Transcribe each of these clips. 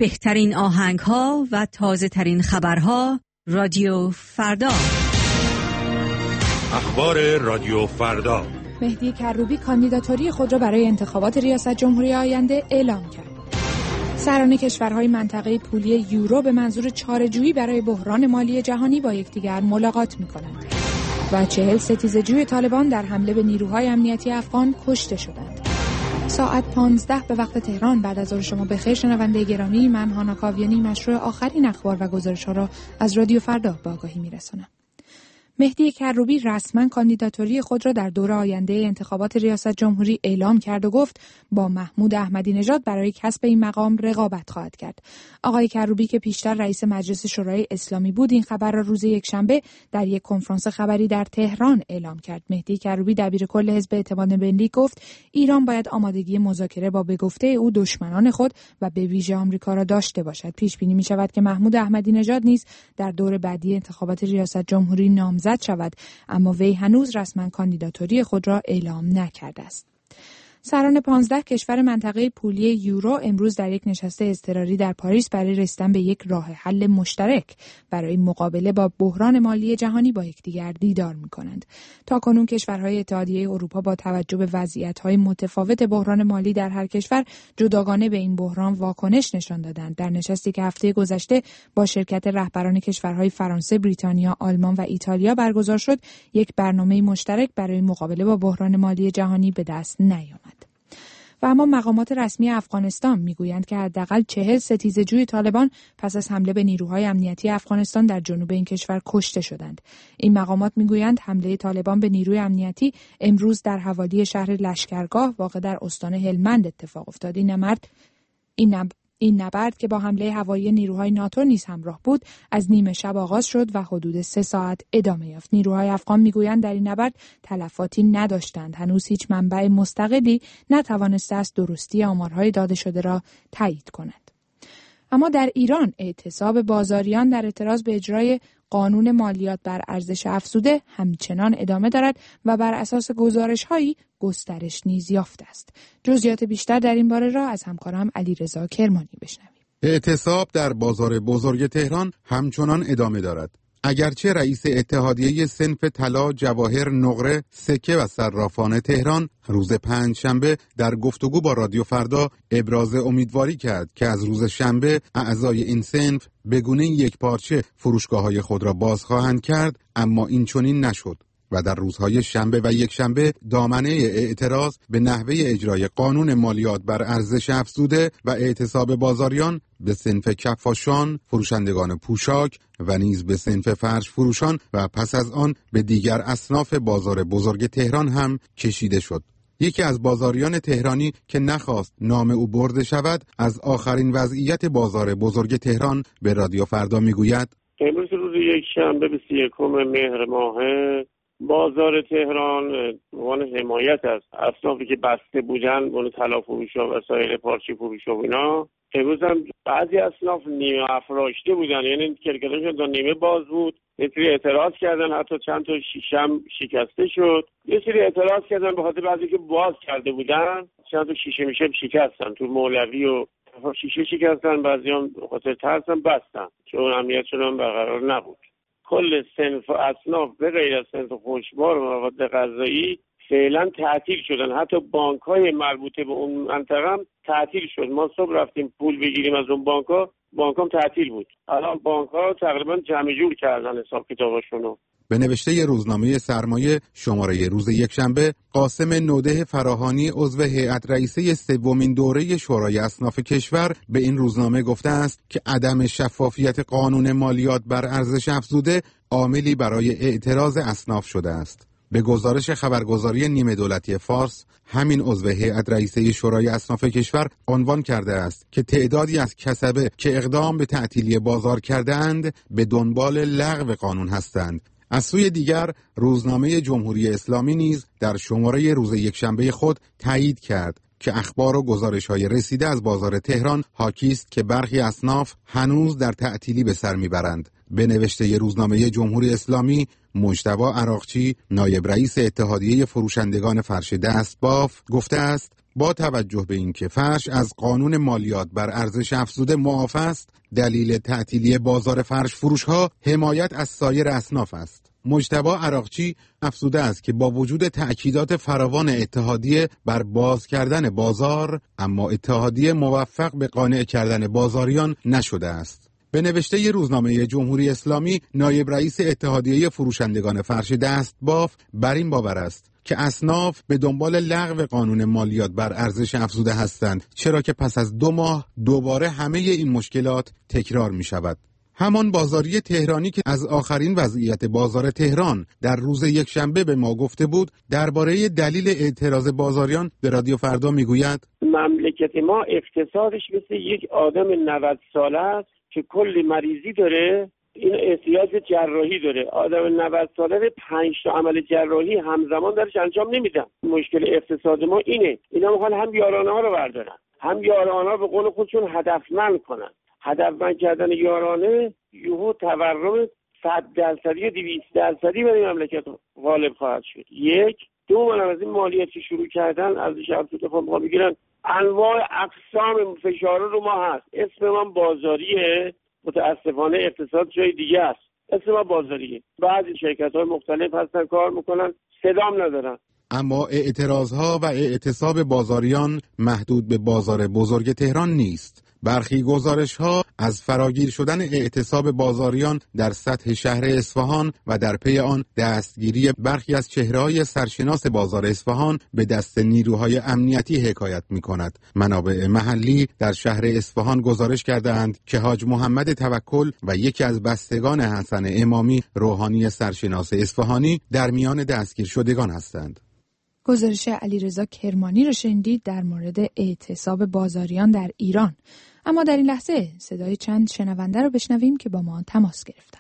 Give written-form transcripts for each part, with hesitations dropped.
بهترین آهنگ‌ها و تازه‌ترین خبرها رادیو فردا. اخبار رادیو فردا. مهدی کروبی کاندیداتوری خود را برای انتخابات ریاست جمهوری آینده اعلام کرد. سران کشورهای منطقه پولی یورو به منظور چاره‌جویی برای بحران مالی جهانی با یکدیگر ملاقات می‌کنند و 40 ستیزه‌جوی طالبان در حمله به نیروهای امنیتی افغان کشته شدند. ساعت 15 به وقت تهران. بعد از ظهر شما بخیر شنونده گرامی. من هانا کاویانی مشروع آخرین اخبار و گزارش‌ها را از رادیو فردا به آگاهی می‌رسانم. مهدی کروبی رسما کاندیداتوری خود را در دور آینده انتخابات ریاست جمهوری اعلام کرد و گفت با محمود احمدی نژاد برای کسب این مقام رقابت خواهد کرد. آقای کروبی که پیشتر رئیس مجلس شورای اسلامی بود، این خبر را روز یکشنبه در یک کنفرانس خبری در تهران اعلام کرد. مهدی کروبی دبیرکل حزب اعتماد ملی گفت ایران باید آمادگی مذاکره با به گفته او دشمنان خود و به ویژه آمریکا را داشته باشد. پیش بینی می شود که محمود احمدی نژاد نیز در دور بعدی انتخابات ریاست جمهوری نامزد شود، اما وی هنوز رسما کاندیداتوری خود را اعلام نکرده است. سران 15 کشور منطقه پولی یورو امروز در یک نشست اضطراری در پاریس برای رسیدن به یک راه حل مشترک برای مقابله با بحران مالی جهانی با یکدیگر دیدار می‌کنند. تاکنون کشورهای اتحادیه اروپا با توجه به وضعیت‌های متفاوت بحران مالی در هر کشور جداگانه به این بحران واکنش نشان دادند. در نشستی که هفته گذشته با شرکت رهبران کشورهای فرانسه، بریتانیا، آلمان و ایتالیا برگزار شد، یک برنامه مشترک برای مقابله با بحران مالی جهانی به دست نیامد. و اما مقامات رسمی افغانستان میگویند که حداقل 40 ستیزه‌جوی طالبان پس از حمله به نیروهای امنیتی افغانستان در جنوب این کشور کشته شدند. این مقامات میگویند حمله طالبان به نیروی امنیتی امروز در حوالی شهر لشکرگاه واقع در استان هلمند اتفاق افتاد. این نبرد که با حمله هوایی نیروهای ناتو نیز همراه بود از نیمه شب آغاز شد و حدود 3 ساعت ادامه یافت. نیروهای افغان میگویند در این نبرد تلفاتی نداشتند. هنوز هیچ منبع مستقلی نتوانسته است درستی آمارهای داده شده را تایید کند. اما در ایران اعتصاب بازاریان در اعتراض به اجرای قانون مالیات بر ارزش افزوده همچنان ادامه دارد و بر اساس گزارش‌هایی گسترش نیز یافته است. جزئیات بیشتر در این باره را از همکارم علیرضا کرمانی بشنویم. اعتصاب در بازار بزرگ تهران همچنان ادامه دارد. اگرچه رئیس اتحادیه صنف طلا، جواهر، نقره، سکه و صرافان تهران روز پنجشنبه در گفتگو با رادیو فردا ابراز امیدواری کرد که از روز شنبه اعضای این صنف به گونه یکپارچه فروشگاه‌های خود را باز خواهند کرد، اما این چنین نشد و در روزهای شنبه و یکشنبه دامنه اعتراض به نحوه اجرای قانون مالیات بر ارزش افزوده و اعتصاب بازاریان به صنف کفاشان، فروشندگان پوشاک و نیز به صنف فرش فروشان و پس از آن به دیگر اصناف بازار بزرگ تهران هم کشیده شد. یکی از بازاریان تهرانی که نخواست نام او برده شود از آخرین وضعیت بازار بزرگ تهران به رادیو فردا میگوید: امروز روز یکشنبه 21 مهر ماه بازار تهران عنوان حمایت از اصنافی که بسته بودن، اون طلا فروشا و سایر پارچه فروشا و اینا، امروز هم بعضی اصناف نیمه افراشته بودن، یعنی کرکرشون تا نیمه باز بود. یه سری اعتراض کردن، حتی چند تا شیشم شکسته شد. یه سری اعتراض کردن به خاطر بعضی که باز کرده بودن، چند تا شیشه میشه شکستن تو مولوی و شیشه شکستن، بعضی هم به خاطر ترس هم بستن چون امنیتشون هم برقرار نبود. کل صنف اصناف به غیر از صنف خوشبار و مواد غذایی فعلا تعطیل شدن. حتی بانک‌های مربوطه به اون منطقه هم تعطیل شد. ما صبح رفتیم پول بگیریم از اون بانک‌ها تعطیل بود. الان بانک‌ها تقریبا جمع جور کردن حساب کتاباشونو. به نوشته روزنامه سرمایه شماره روز یکشنبه، قاسم نوده فراهانی عضو هیئت رئیسه سومین دوره شورای اصناف کشور به این روزنامه گفته است که عدم شفافیت قانون مالیات بر ارزش افزوده عاملی برای اعتراض اصناف شده است. به گزارش خبرگزاری نیمه دولتی فارس، همین عضو هیئت رئیسه شورای اصناف کشور عنوان کرده است که تعدادی از کسبه که اقدام به تعطیلی بازار کرده‌اند به دنبال لغو قانون هستند. از سوی دیگر روزنامه جمهوری اسلامی نیز در شماره روز یکشنبه خود تایید کرد که اخبار و گزارش‌های رسیده از بازار تهران حاکی است که برخی اصناف هنوز در تعطیلی به سر میبرند. به نوشته روزنامه جمهوری اسلامی، مجتبی عراقچی، نایب رئیس اتحادیه فروشندگان فرش دستباف، گفته است با توجه به اینکه فرش از قانون مالیات بر ارزش افزوده معاف است، دلیل تعطیلی بازار فرش فروش‌ها حمایت از سایر اصناف است. مجتبی عراقچی افزوده است که با وجود تأکیدات فراوان اتحادیه بر باز کردن بازار، اما اتحادیه موفق به قانع کردن بازاریان نشده است. به نوشته روزنامه جمهوری اسلامی، نایب رئیس اتحادیه فروشندگان فرش دستباف بر این باور است که اصناف به دنبال لغو قانون مالیات بر ارزش افزوده هستند، چرا که پس از 2 ماه دوباره همه این مشکلات تکرار می شود. همان بازاری تهرانی که از آخرین وضعیت بازار تهران در روز یکشنبه به ما گفته بود، درباره دلیل اعتراض بازاریان به رادیو فردا میگوید: مملکت ما اقتصادش مثل یک آدم 90 ساله است که کلی مریضی داره، این احتیاج جراحی داره. آدم 90 ساله 5 تا عمل جراحی همزمان درش انجام نمیدن. مشکل اقتصاد ما اینه. اینا میخوان هم یارانه ها رو بردارن، هم یارانه ها به قول خودشون هدفمند کنن. هدفمند کردن یارانه یهو تورم 100% یا 200% برای مملکت غالب خواهد شد. یک دوم از این مالیات که شروع کردن از شرط خود میگیرن، انواع اقسام فشار رو ما هست. اسم من بازاریه، متاسفانه اقتصاد جای دیگه است. اسم من بازاریه. بعضی شرکت‌های مختلف هستن کار میکنن، صدام ندارن. اما اعتراضها و اعتصاب بازاریان محدود به بازار بزرگ تهران نیست. برخی گزارش‌ها از فراگیر شدن اعتصاب بازاریان در سطح شهر اصفهان و در پی آن دستگیری برخی از چهره‌های سرشناس بازار اصفهان به دست نیروهای امنیتی حکایت می‌کند. منابع محلی در شهر اصفهان گزارش کردند که حاج محمد توکل و یکی از بستگان حسن امامی روحانی سرشناس اصفهانی در میان دستگیر شدگان هستند. گزارش علیرضا کرمانی رو شنیدید در مورد اعتصاب بازاریان در ایران. اما در این لحظه صدای چند شنونده رو بشنویم که با ما تماس گرفتن.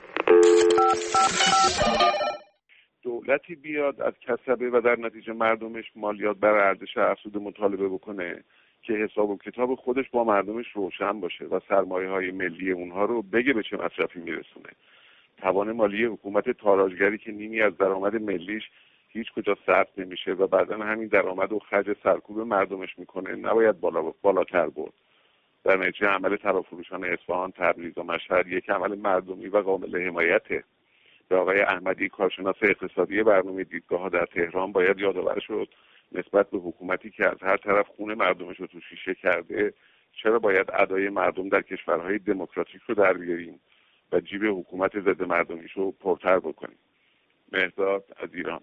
دولتی بیاد از کسبه و در نتیجه مردمش مالیات بر ارزش افزوده مطالبه بکنه که حساب و کتاب خودش با مردمش روشن باشه و سرمایه‌های ملی اونها رو بگه به چه مصرفی میرسونه. توان مالی حکومت تاراجگری که نیمی از درآمد ملیش هیچ کجا صرف نمیشه و بعداً همین درآمد و خرج سرکوب مردمش میکنه، نباید بالاتر برد. در نتیجه عمل طرف‌فروشان اصفهان، تبریز و مشهد یک عمل مردمی و قابل حمایته. به آقای احمدی کارشناس اقتصادی برنامه دیدگاه‌ها در تهران باید یادآور شد نسبت به حکومتی که از هر طرف خون مردمش رو تو شیشه کرده، چرا باید ادای مردم در کشورهای دموکراتیک رو در بیاریم و جیب حکومت ضد مردمیش رو پرتر بکنیم. مهرداد از ایران.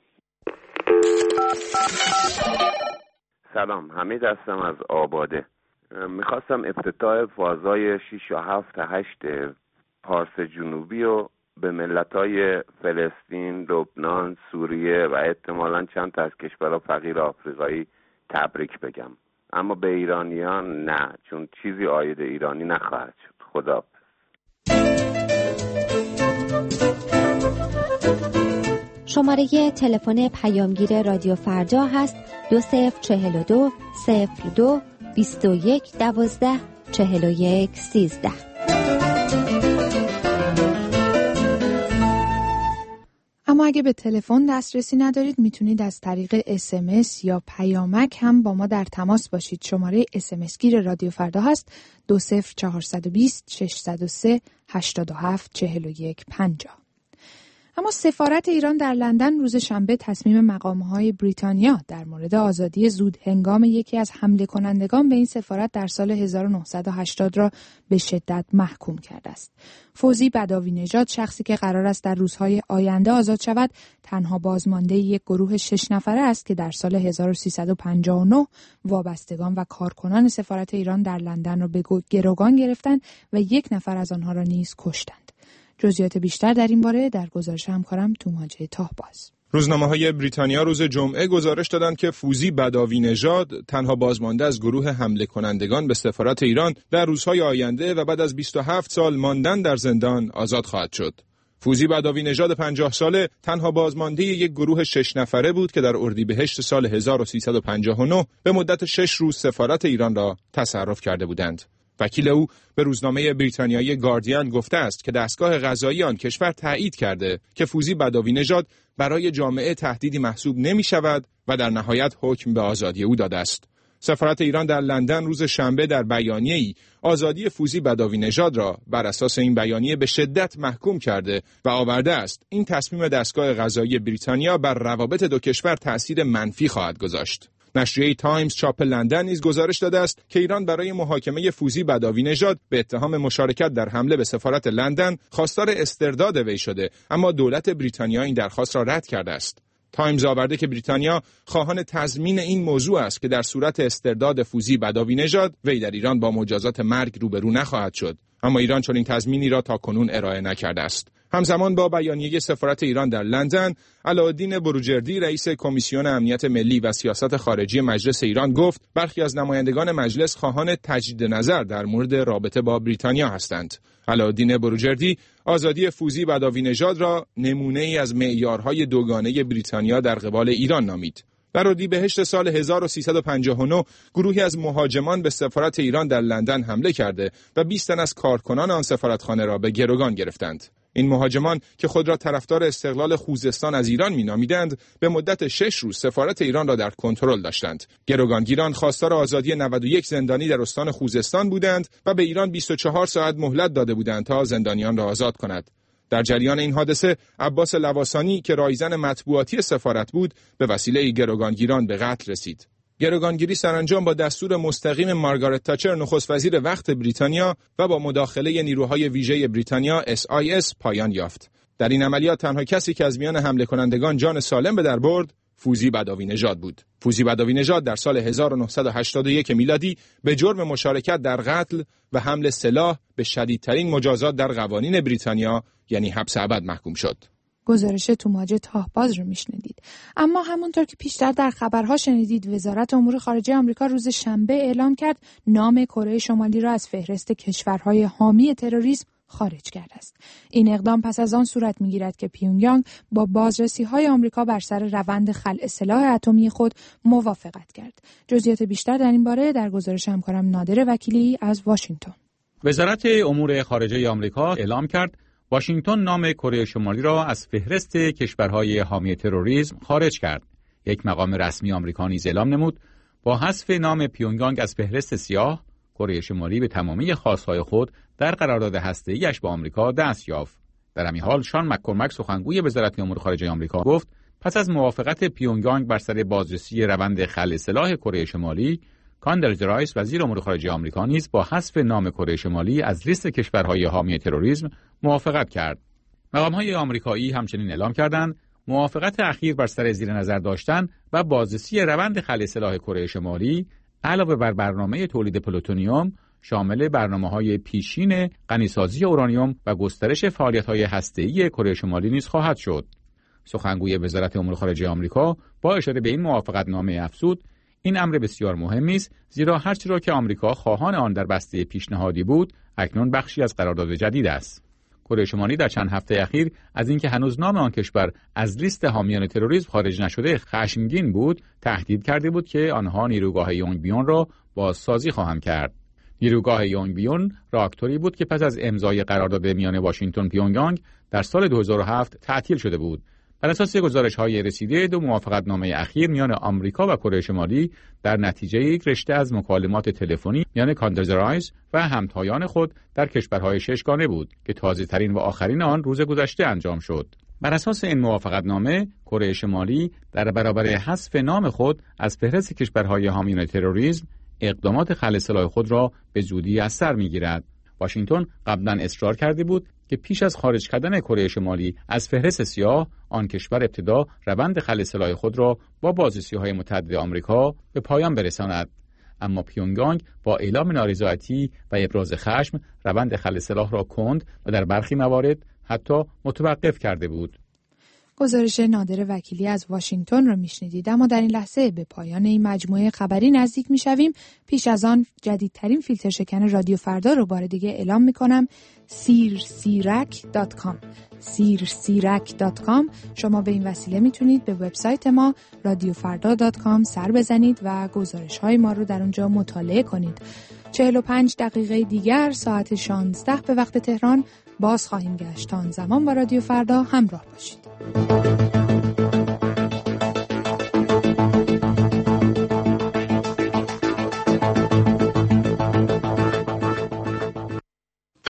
سلام، حمید هستم از آباده. میخواستم افتتاح فازای 6 و 7 تا 8 پارس جنوبی رو به ملت‌های فلسطین، لبنان، سوریه و احتمالاً چند تا از کشورها فقیر آفریقایی تبریک بگم. اما به ایرانیان نه، چون چیزی عاید ایرانی نخواهد شد. خدا. شماره تلفن پیامگیر رادیو فردا هست 2042 02 21 12 41 13. اما اگه به تلفن دسترسی ندارید میتونید از طریق SMS یا پیامک هم با ما در تماس باشید. شماره SMS گیر رادیو فردا هست 20420 603 87 41 50. اما سفارت ایران در لندن روز شنبه تصمیم مقام‌های بریتانیا در مورد آزادی زود هنگام یکی از حمله کنندگان به این سفارت در سال 1980 را به شدت محکوم کرده است. فوزی بداوی نژاد، شخصی که قرار است در روزهای آینده آزاد شود، تنها بازمانده یک گروه 6 نفره است که در سال 1359 وابستگان و کارکنان سفارت ایران در لندن را به گروگان گرفتند و یک نفر از آنها را نیز کشتند. جزئیات بیشتر در این باره در گزارش همکارم توماجه تاهباز. روزنامه‌های بریتانیا روز جمعه گزارش دادند که فوزی بداوی نژاد، تنها بازمانده از گروه حمله کنندگان به سفارت ایران، در روزهای آینده و بعد از 27 سال ماندن در زندان آزاد خواهد شد. فوزی بداوی نژاد 50 ساله تنها بازمانده یک گروه 6 نفره بود که در اردیبهشت سال 1359 به مدت 6 روز سفارت ایران را تصرف کرده بودند. وکیل او به روزنامه بریتانیایی گاردین گفته است که دستگاه قضایی آن کشور تایید کرده که فوزی بداوی نژاد برای جامعه تهدیدی محسوب نمی شود و در نهایت حکم به آزادی او داده است. سفارت ایران در لندن روز شنبه در بیانیه‌ای آزادی فوزی بداوی نژاد را بر اساس این بیانیه به شدت محکوم کرده و آورده است این تصمیم دستگاه قضایی بریتانیا بر روابط دو کشور تأثیر منفی خواهد گذاشت. نشریه تایمز چاپ لندن نیز گزارش داده است که ایران برای محاکمه فوزی بداوی نژاد به اتهام مشارکت در حمله به سفارت لندن خواستار استرداد وی شده، اما دولت بریتانیا این درخواست را رد کرده است. تایمز آورده که بریتانیا خواهان تضمین این موضوع است که در صورت استرداد فوزی بداوی نژاد وی در ایران با مجازات مرگ روبرو نخواهد شد، اما ایران چنین تضمینی را تاکنون ارائه نکرده است. همزمان با بیانیه سفارت ایران در لندن، علاءالدین بروجردی رئیس کمیسیون امنیت ملی و سیاست خارجی مجلس ایران گفت برخی از نمایندگان مجلس خواهان تجدید نظر در مورد رابطه با بریتانیا هستند. علاءالدین بروجردی آزادی فوزی بداوی نژاد را نمونه‌ای از معیارهای دوگانه بریتانیا در قبال ایران نامید. در اردیبهشت سال 1359 گروهی از مهاجمان به سفارت ایران در لندن حمله کرده و 20 تن از کارکنان آن سفارتخانه را به گروگان گرفتند. این مهاجمان که خود را طرفدار استقلال خوزستان از ایران می‌نامیدند، به مدت 6 روز سفارت ایران را در کنترل داشتند. گروگانگیران خواستار آزادی 91 زندانی در استان خوزستان بودند و به ایران 24 ساعت مهلت داده بودند تا زندانیان را آزاد کند. در جریان این حادثه عباس لواسانی که رایزن مطبوعاتی سفارت بود، به وسیله گروگانگیران به قتل رسید. گروگانگیری سرانجام با دستور مستقیم مارگارت تاچر نخست وزیر وقت بریتانیا و با مداخله نیروهای ویژه بریتانیا SIS پایان یافت. در این عملیات تنها کسی که از میان حمله کنندگان جان سالم به در برد، فوزی بداوی نژاد بود. فوزی بداوی نژاد در سال 1981 میلادی به جرم مشارکت در قتل و حمل سلاح به شدیدترین مجازات در قوانین بریتانیا یعنی حبس ابد محکوم شد. گزارش توماج تاهباز رو میشنیدید. اما همونطور که پیشتر در خبرها شنیدید، وزارت امور خارجه آمریکا روز شنبه اعلام کرد نام کره شمالی را از فهرست کشورهای حامی تروریسم خارج کرده است. این اقدام پس از آن صورت می‌گیرد که پیونگیانگ با بازرسی‌های آمریکا بر سر روند خلع سلاح اتمی خود موافقت کرد. جزئیات بیشتر در این باره در گزارش همکارم نادر وکیلی از واشنگتن. وزارت امور خارجه آمریکا اعلام کرد واشنگتن نام کره شمالی را از فهرست کشورهای حامی تروریسم خارج کرد. یک مقام رسمی آمریکا نیز اعلام نمود با حذف نام پیونگیانگ از فهرست سیاه، کره شمالی به تمامی خواستهای خود در قرارداد هسته‌ایش با آمریکا دست یافت. در همین حال شان مک‌کورمک سخنگوی وزارت امور خارجه آمریکا گفت پس از موافقت پیونگیانگ بر سر بازرسی روند خلع سلاح کره شمالی، کاندرزا رایس وزیر امور خارجه آمریکا نیز با حذف نام کره شمالی از لیست کشورهای حامی تروریسم موافقت کرد. مقام‌های آمریکایی همچنین اعلام کردند موافقت اخیر بر سر زیر نظر داشتن و بازرسی روند خلع سلاح کره شمالی علاوه بر برنامه تولید پلوتونیوم شامل برنامه‌های پیشین غنیسازی اورانیوم و گسترش فعالیت‌های هسته‌ای کره شمالی نیز خواهد شد. سخنگوی وزارت امور خارجه آمریکا با اشاره به این موافقتنامه افزود این امر بسیار مهمی است، زیرا هرچی را که آمریکا خواهان آن در بسته پیشنهادی بود اکنون بخشی از قرارداد جدید است. کره شمالی در چند هفته اخیر از اینکه هنوز نام آن کشور از لیست حامیان تروریسم خارج نشده خشمگین بود، تهدید کرده بود که آنها نیروگاه یونگبیون را بازسازی خواهند کرد. نیروگاه یونگبیون راکتوری بود که پس از امضای قرارداد میان واشنگتن پیونگیانگ در سال 2007 تعطیل شده بود. بر اساس گزارش‌های رسیده دو موافقتنامه اخیر میان آمریکا و کره شمالی در نتیجه یک رشته از مکالمات تلفنی میان کاندرزا رایس و همتایان خود در کشورهای ششگانه بود که تازه‌ترین و آخرین آن روز گذشته انجام شد. بر اساس این موافقتنامه کره شمالی در برابر حذف نام خود از فهرست کشورهای حامیان تروریسم اقدامات خلع سلاح خود را به زودی از سر می‌گیرد. واشنگتن قبلا اصرار کرده بود که پیش از خارج کردن کره شمالی از فهرست سیاه، آن کشور ابتدا روند خلع سلاح خود را با بازرسی‌های متعدد آمریکا به پایان برساند. اما پیونگیانگ با اعلام نارضایتی و ابراز خشم روند خلع سلاح را کند و در برخی موارد حتی متوقف کرده بود. گزارش نادر وکیلی از واشنگتن را میشنیدید. اما در این لحظه به پایان این مجموعه خبری نزدیک میشویم. پیش از آن جدیدترین فیلتر شکن رادیو فردا رو بار دیگه اعلام میکنم. سیرسیرک.com سیرسیرک.com. شما به این وسیله میتونید به وبسایت ما radiofarda.com سر بزنید و گزارش های ما رو در اونجا مطالعه کنید. 45 دقیقه دیگر ساعت 16 به وقت تهران باز خواهیم گشت. تا آن زمان با رادیو فردا همراه باشید.